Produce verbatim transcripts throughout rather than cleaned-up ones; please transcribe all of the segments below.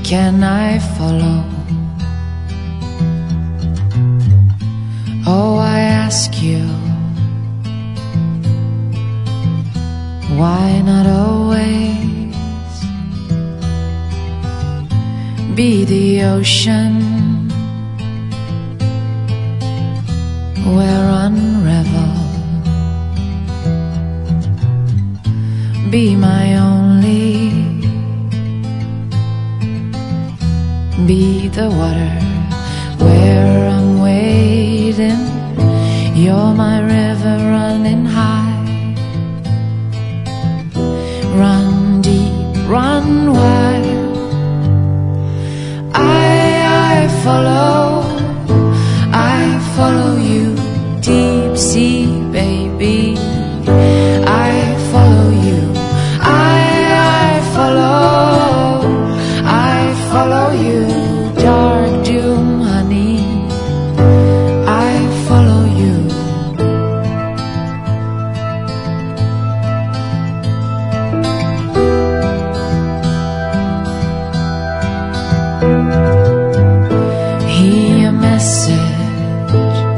can I follow? Oh, I ask you, why not always be the ocean where unravel? Be my only, be the water where I'm waiting. You're my river running high. Run deep, run wide. I, I follow, I follow you. Deep sea, baby, I follow you. I, I follow, I follow you. Dark doom, honey, I follow you. Hear a message,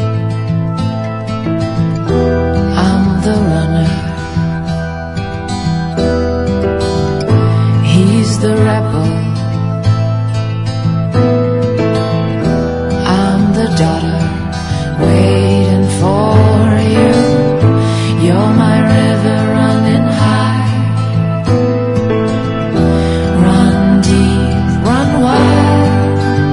I'm the runner. He's the rebel, I'm the daughter waiting for you. You're my river running high. Run deep, run wide.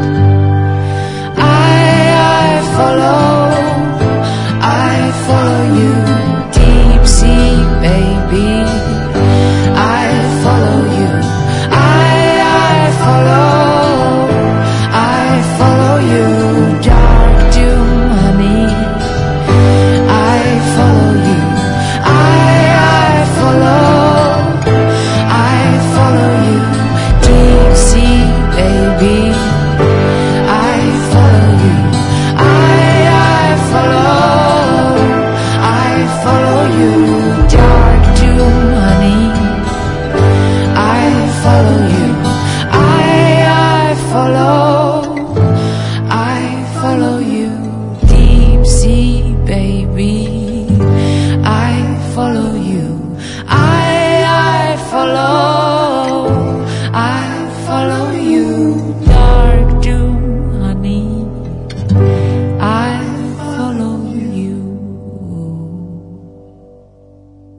I, I follow, I follow you. Deep sea, baby, I follow you. I, I follow, I follow you. Dark doom, honey, I follow you. I, I follow, I follow you. Deep sea, baby, I follow you. I, I follow, I follow you. Dark doom, honey, I follow you. I, I follow, I follow